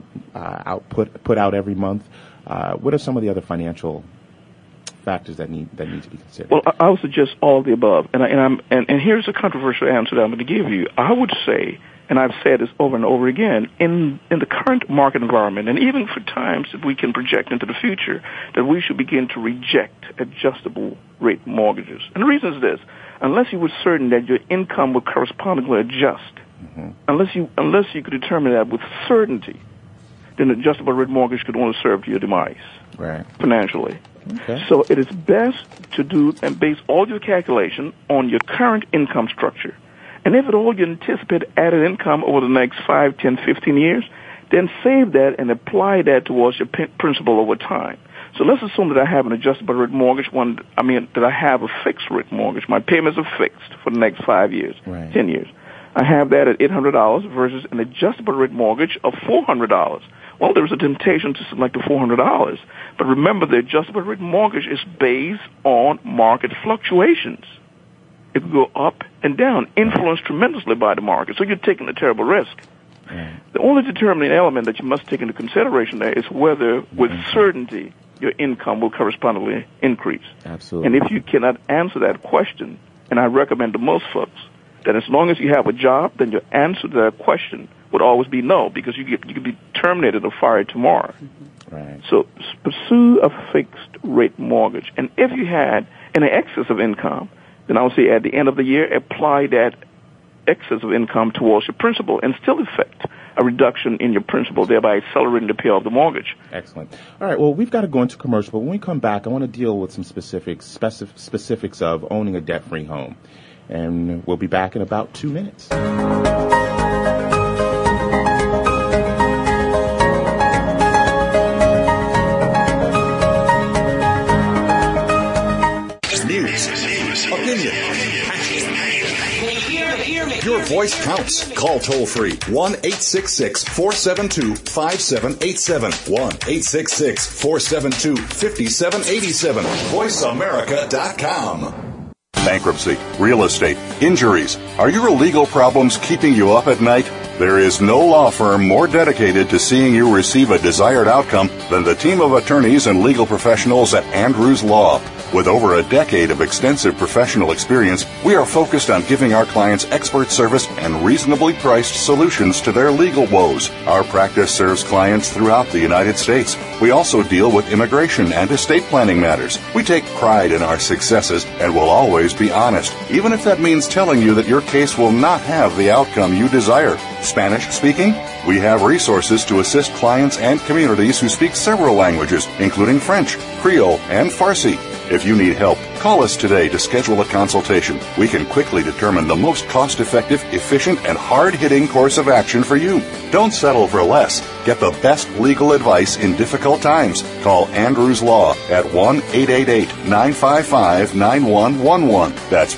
B: to put out every month? What are some of the other financial factors that need to be considered?
G: Well, I would suggest all of the above, and here's a controversial answer that I'm going to give you. I would say, and I've said this over and over again, in the current market environment, and even for times that we can project into the future, that we should begin to reject adjustable rate mortgages. And the reason is this: unless you were certain that your income would correspondingly adjust, unless you could determine that with certainty, then adjustable rate mortgage could only serve to your demise,
B: right,
G: financially.
B: Okay.
G: So it is best to do and base all your calculation on your current income structure. And if at all you anticipate added income over the next 5, 10, 15 years, then save that and apply that towards your principal over time. So let's assume that I have an adjustable rate mortgage, that I have a fixed rate mortgage. My payments are fixed for the next 5 years,
B: right,
G: 10 years. I have that at $800 versus an adjustable rate mortgage of $400. Well, there's a temptation to select the $400. But remember, the adjustable rate mortgage is based on market fluctuations. It can go up and down, influenced tremendously by the market. So you're taking a terrible risk.
B: Right.
G: The only determining element that you must take into consideration there is whether, with certainty, your income will correspondingly increase.
B: Absolutely.
G: And if you cannot answer that question, and I recommend to most folks, that as long as you have a job, then your answer to that question would always be no, because you could be terminated or fired tomorrow.
B: Right.
G: So pursue a fixed rate mortgage. And if you had an excess of income, then I would say at the end of the year, apply that excess of income towards your principal and still effect a reduction in your principal, thereby accelerating the payoff of the mortgage.
B: Excellent. All right, well, we've got to go into commercial, but when we come back, I want to deal with some specifics of owning a debt-free home. And we'll be back in about 2 minutes.
A: News, opinion, your voice counts. Call toll free 1-866-472-5787. 1-866-472-5787. VoiceAmerica.com. Bankruptcy, real estate, injuries. Are your legal problems keeping you up at night? There is no law firm more dedicated to seeing you receive a desired outcome than the team of attorneys and legal professionals at Andrews Law. With over a decade of extensive professional experience, we are focused on giving our clients expert service and reasonably priced solutions to their legal woes. Our practice serves clients throughout the United States. We also deal with immigration and estate planning matters. We take pride in our successes and will always be honest, even if that means telling you that your case will not have the outcome you desire. Spanish speaking? We have resources to assist clients and communities who speak several languages, including French, Creole, and Farsi. If you need help, Call us today to schedule a consultation. We can quickly determine the most cost-effective, efficient, and hard-hitting course of action for you. Don't settle for less. Get the best legal advice in difficult times. Call Andrews Law at 1-888-955-9111. That's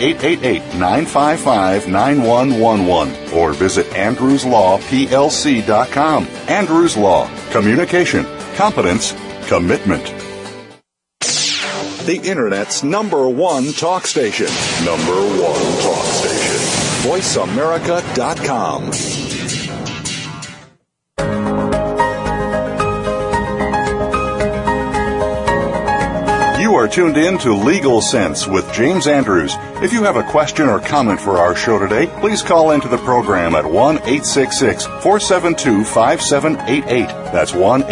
A: 1-888-955-9111. Or visit andrewslawplc.com. Andrews Law. Communication, competence, commitment. The Internet's #1 talk station. #1 talk station. VoiceAmerica.com. You are tuned in to Legal Sense with James Andrews. If you have a question or comment for our show today, please call into the program at 1-866-472-5788. That's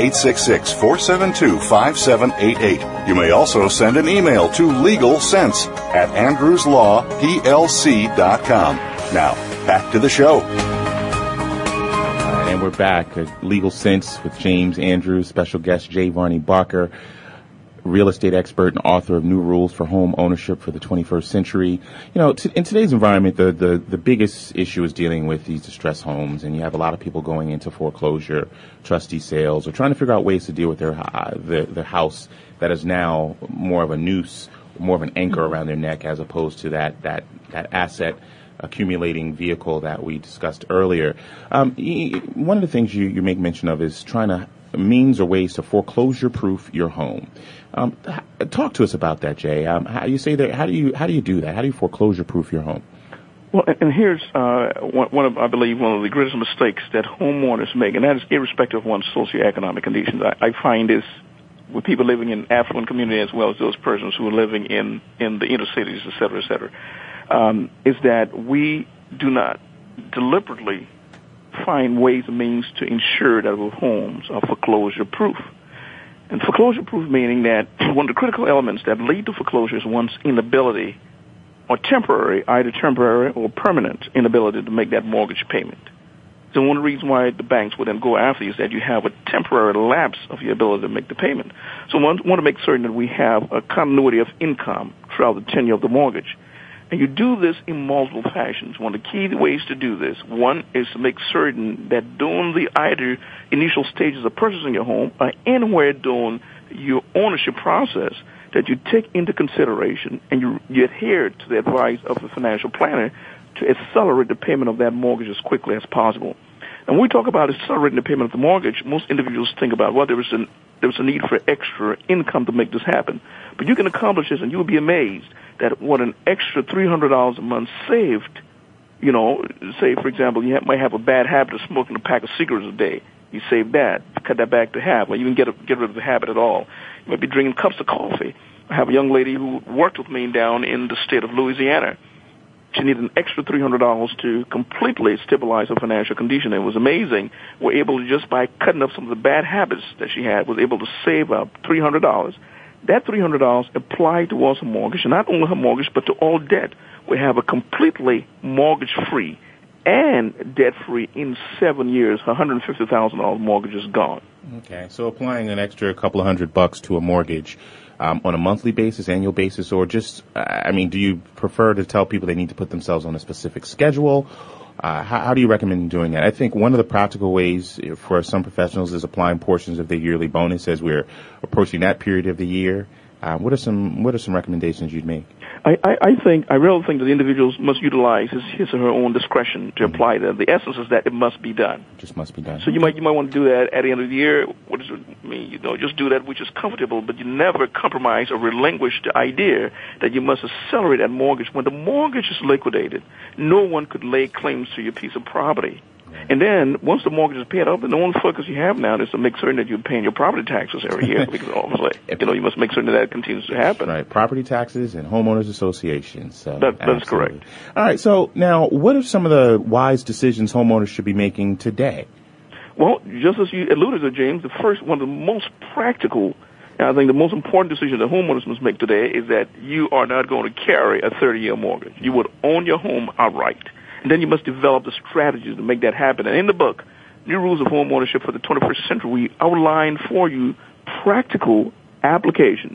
A: 1-866-472-5788. You may also send an email to legalsense@andrewslawplc.com. Now, back to the show.
B: And we're back at Legal Sense with James Andrews, special guest J. Varney Barker, real estate expert and author of New Rules for Home Ownership for the 21st Century. You know, in today's environment, the biggest issue is dealing with these distressed homes, and you have a lot of people going into foreclosure, trustee sales, or trying to figure out ways to deal with their house that is now more of a noose, more of an anchor around their neck, as opposed to that asset accumulating vehicle that we discussed earlier. One of the things you make mention of is trying to means or ways to foreclosure-proof your home. Talk to us about that, Jay. How you say that? How do you do that? How do you foreclosure-proof your home?
G: Well, and here's one of the greatest mistakes that homeowners make, and that is irrespective of one's socioeconomic conditions. I find this with people living in affluent communities as well as those persons who are living in the inner cities, et cetera, is that we do not deliberately find ways and means to ensure that our homes are foreclosure-proof. And foreclosure-proof meaning that one of the critical elements that lead to foreclosure is one's inability or either temporary or permanent inability to make that mortgage payment. So one of the reasons why the banks would then go after you is that you have a temporary lapse of your ability to make the payment. So we want to make certain that we have a continuity of income throughout the tenure of the mortgage. And you do this in multiple fashions. One of the key ways to do this, one is to make certain that during the either initial stages of purchasing your home or anywhere during your ownership process, that you take into consideration and you adhere to the advice of the financial planner to accelerate the payment of that mortgage as quickly as possible. And when we talk about accelerating the payment of the mortgage, most individuals think about, well, there was a need for extra income to make this happen. But you can accomplish this, and you'll be amazed that what an extra $300 a month saved, say, for example, you might have a bad habit of smoking a pack of cigarettes a day. You save that, cut that back to half, or you can get rid of the habit at all. You might be drinking cups of coffee. I have a young lady who worked with me down in the state of Louisiana. She needed an extra $300 to completely stabilize her financial condition. It was amazing. We're able to, just by cutting up some of the bad habits that she had, was able to save up $300. That $300 applied towards her mortgage, and not only her mortgage, but to all debt. We have a completely mortgage-free and debt-free in 7 years. Her $150,000 mortgage is gone.
B: Okay, so applying an extra couple of $100 to a mortgage on a monthly basis, annual basis, or just, do you prefer to tell people they need to put themselves on a specific schedule? How do you recommend doing that? I think one of the practical ways for some professionals is applying portions of their yearly bonus as we're approaching that period of the year. What are some recommendations you'd make?
G: I really think that the individuals must utilize his or her own discretion to apply that. The essence is that it must be done.
B: It just must be done.
G: So you might want to do that at the end of the year. What does it mean? Just do that which is comfortable, but you never compromise or relinquish the idea that you must accelerate that mortgage. When the mortgage is liquidated, no one could lay claims to your piece of property. And then, once the mortgage is paid off, the only focus you have now is to make certain that you're paying your property taxes every year. Because obviously, you must make certain that continues to happen.
B: Right, property taxes and homeowners associations. So
G: that is correct.
B: All right, so now, what are some of the wise decisions homeowners should be making today?
G: Well, just as you alluded to, James, one of the most practical, and I think the most important decision that homeowners must make today is that you are not going to carry a 30-year mortgage. You would own your home outright. And then you must develop the strategies to make that happen. And in the book, New Rules of Home Ownership for the 21st Century, we outline for you practical application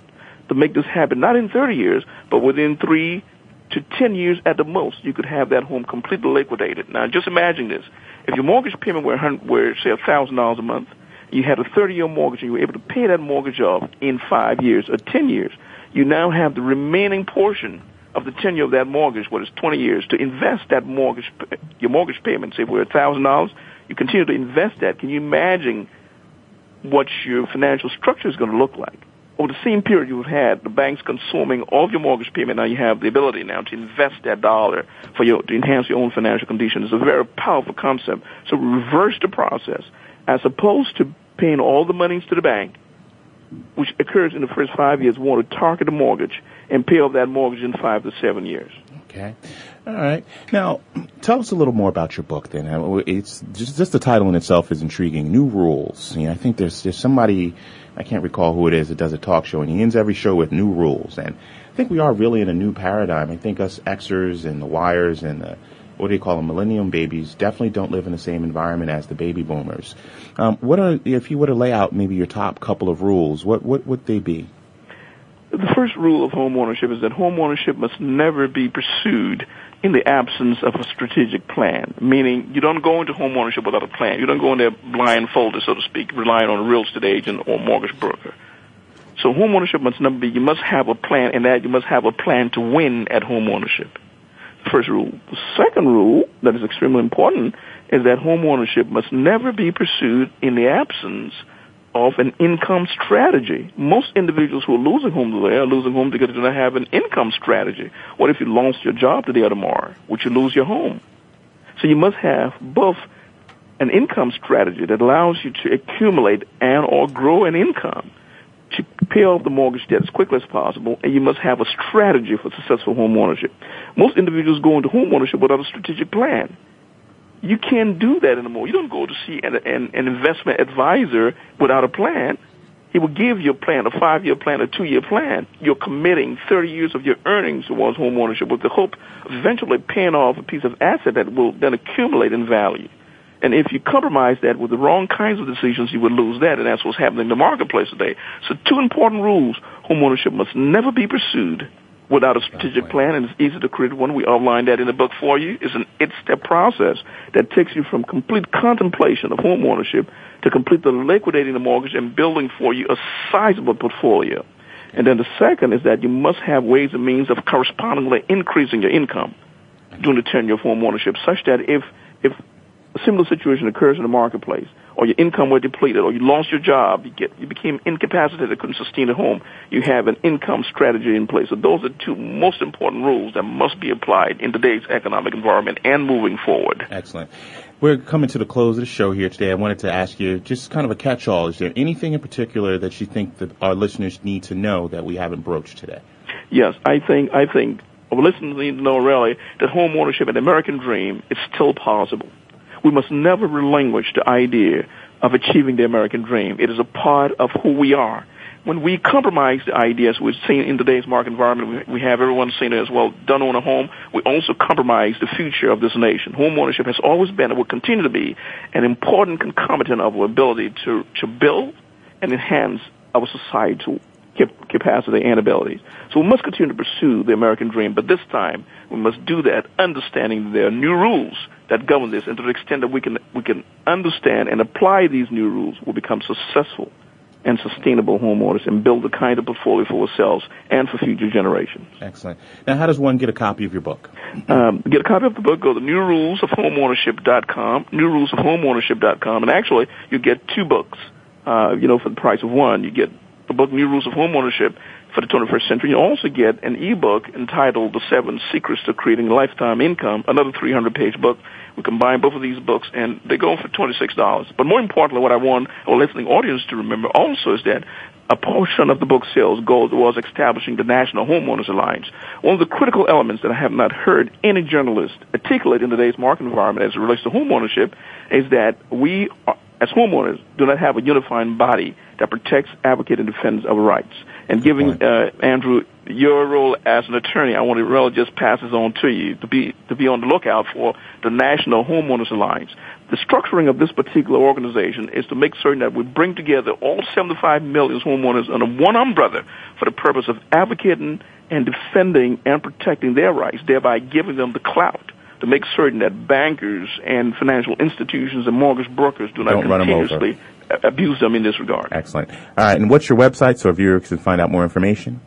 G: to make this happen, not in 30 years, but within 3 to 10 years at the most, you could have that home completely liquidated. Now, just imagine this. If your mortgage payment were say, $1,000 a month, you had a 30-year mortgage, and you were able to pay that mortgage off in 5 years or 10 years, you now have the remaining portion of the tenure of that mortgage, what is 20 years, to invest that mortgage, your mortgage payment. Say if we're $1,000, you continue to invest that. Can you imagine what your financial structure is going to look like? Over the same period you've had the banks consuming all of your mortgage payment, now you have the ability now to invest that dollar to enhance your own financial condition. It's a very powerful concept. So reverse the process. As opposed to paying all the monies to the bank, which occurs in the first 5 years, we want to target the mortgage and pay off that mortgage in 5 to 7 years.
B: Okay. All right. Now, tell us a little more about your book then. It's just the title in itself is intriguing. New Rules. I think there's somebody, I can't recall who it is, that does a talk show, and he ends every show with new rules. And I think we are really in a new paradigm. I think us Xers and the Yers and the, what do you call them, millennium babies, definitely don't live in the same environment as the baby boomers. If you were to lay out maybe your top couple of rules, what would they be?
G: The first rule of home ownership is that home ownership must never be pursued in the absence of a strategic plan, meaning you don't go into home ownership without a plan. You don't go in there blindfolded, so to speak, relying on a real estate agent or mortgage broker. So home ownership must never be, you must have a plan, and that you must have a plan to win at home ownership. The first rule. The second rule that is extremely important is that home ownership must never be pursued in the absence of an income strategy. Most individuals who are losing home today are losing home because they do not have an income strategy. What if you lost your job today or tomorrow? Would you lose your home? So you must have both an income strategy that allows you to accumulate and or grow an income to pay off the mortgage debt as quickly as possible, and you must have a strategy for successful home ownership. Most individuals go into home ownership without a strategic plan. You can't do that anymore. You don't go to see an investment advisor without a plan. He will give you a plan, a 5-year plan, a 2-year plan. You're committing 30 years of your earnings towards home ownership with the hope of eventually paying off a piece of asset that will then accumulate in value. And if you compromise that with the wrong kinds of decisions, you would lose that, and that's what's happening in the marketplace today. So 2 important rules. Home ownership must never be pursued without a strategic plan, and it's easy to create one. We outlined that in the book for you. It's an 8-step process that takes you from complete contemplation of home ownership to completely liquidating the mortgage and building for you a sizable portfolio. And then the second is that you must have ways and means of correspondingly increasing your income during the tenure of home ownership, such that if a similar situation occurs in the marketplace, or your income were depleted, or you lost your job, you became incapacitated, couldn't sustain a home, you have an income strategy in place. So those are 2 most important rules that must be applied in today's economic environment and moving forward.
B: Excellent. We're coming to the close of the show here today. I wanted to ask you just kind of a catch-all. Is there anything in particular that you think that our listeners need to know that we haven't broached today?
G: Yes, I think our listeners need to know really that home ownership and the American dream is still possible. We must never relinquish the idea of achieving the American dream. It is a part of who we are. When we compromise the ideas we've seen in today's market environment, we have everyone saying as well, don't own a home, we also compromise the future of this nation. Home ownership has always been and will continue to be an important concomitant of our ability to build and enhance our societal capacity and abilities. So we must continue to pursue the American dream, but this time we must do that understanding there are new rules that govern this, and to the extent that we can understand and apply these new rules, we'll become successful and sustainable homeowners and build the kind of portfolio for ourselves and for future generations.
B: Excellent. Now, how does one get a copy of your book?
G: Get a copy of the book, go to newrulesofhomeownership.com, newrulesofhomeownership.com, and actually you get 2 books, for the price of one. You get the book New Rules of Home Ownership for the 21st century. You also get an ebook entitled The 7 Secrets to Creating Lifetime Income, another 300-page book. We combine both of these books, and they go for $26. But more importantly, what I want our listening audience to remember also is that a portion of the book sales goal was establishing the National Homeowners Alliance. One of the critical elements that I have not heard any journalist articulate in today's market environment as it relates to home ownership is that we, as homeowners, do not have a unifying body that protects, advocates, and defends our rights. And giving Andrew your role as an attorney, I want to really just pass this on to you to be on the lookout for the National Homeowners Alliance. The structuring of this particular organization is to make certain that we bring together all 75 million homeowners under one umbrella for the purpose of advocating and defending and protecting their rights, thereby giving them the clout to make certain that bankers and financial institutions and mortgage brokers do not continuously abuse them in this regard.
B: Excellent. All right, and what's your website so viewers can find out more information?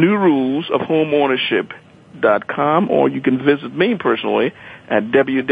G: newrulesofhomeownership.com, or you can visit me personally at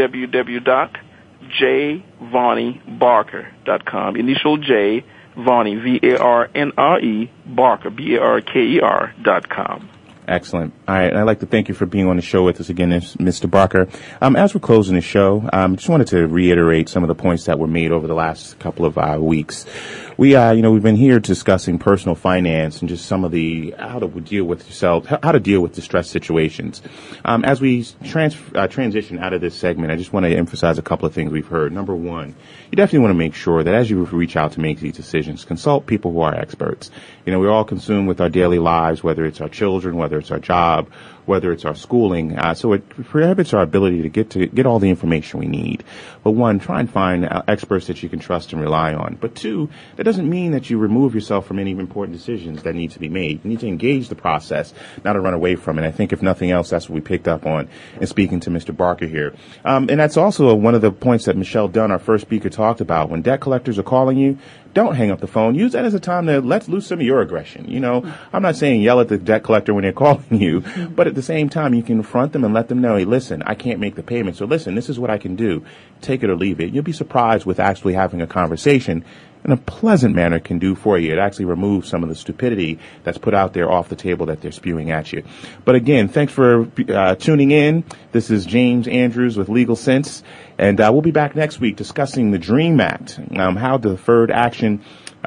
G: www.jvarneybarker.com. Initial J, Varney, V-A-R-N-R-E, Barker, B-A-R-K-E-R.com.
B: Excellent. All right. I'd like to thank you for being on the show with us again, Mr. Barker. As we're closing the show, just wanted to reiterate some of the points that were made over the last couple of weeks. We've been here discussing personal finance and just some of the how to deal with distressed situations. As we transition out of this segment, I just want to emphasize a couple of things we've heard. Number one, you definitely want to make sure that as you reach out to make these decisions, consult people who are experts. We're all consumed with our daily lives, whether it's our children, whether it's our job, whether it's our schooling. So it prohibits our ability to get all the information we need. But one, try and find experts that you can trust and rely on. But two, that doesn't mean that you remove yourself from any important decisions that need to be made. You need to engage the process, not to run away from it. I think if nothing else, that's what we picked up on in speaking to Mr. Barker here. And that's also one of the points that Michelle Dunn, our first speaker, talked about. When debt collectors are calling you, don't hang up the phone. Use that as a time to let loose some of your aggression. I'm not saying yell at the debt collector when they're calling you, but at the same time, you can confront them and let them know, hey, listen, I can't make the payment. So listen, this is what I can do. Take it or leave it. You'll be surprised with actually having a conversation in a pleasant manner can do for you. It actually removes some of the stupidity that's put out there off the table that they're spewing at you. But again, thanks for tuning in. This is James Andrews with Legal Sense, and we'll be back next week discussing the DREAM Act, how deferred action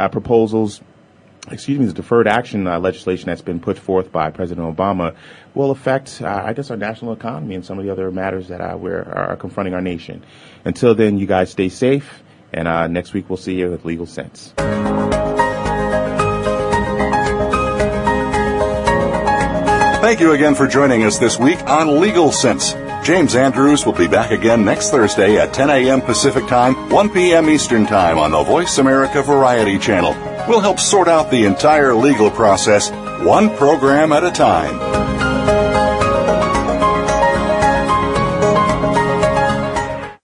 B: the deferred action legislation that's been put forth by President Obama will affect, our national economy and some of the other matters that are confronting our nation. Until then, you guys stay safe, and next week we'll see you with Legal Sense.
A: Thank you again for joining us this week on Legal Sense. James Andrews will be back again next Thursday at 10 a.m. Pacific Time, 1 p.m. Eastern Time on the Voice America Variety Channel. We'll help sort out the entire legal process, one program at a time.